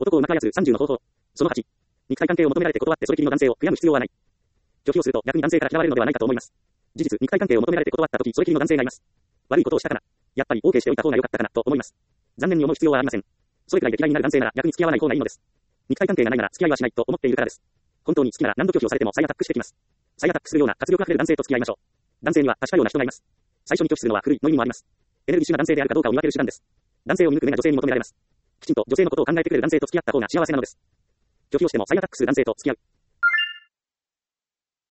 男をうまく操る30の方法。その8。肉体関係を求められて断ってそれきりの男性を悔やむ必要はない。拒否をすると逆に男性から嫌われるのではないかと思います。事実、肉体関係を求められて断ったとき、それきりの男性がいます。悪いことをしたかな。やっぱり OK しておいた方が良かったかな、と思います。残念に思う必要はありません。それくらいで嫌いになる男性なら逆に付き合わない方がいいのです。肉体関係がないなら付き合いはしないと思っているからです。本当に好きなら何度拒否をされても再アタックしてきます。再アタックするような活力あふれる男性と付き合いましょう。男性には確かような人がいます。最初に拒否するのは古いの意味もあります。エネルギッシュな男性であるかどうかを見分ける手段です。男性を見抜く目が女性に求められます。きちんと女性のことを考えてくれる男性と付き合った方が幸せなのです。拒否をしても再アタックする男性と付き合う。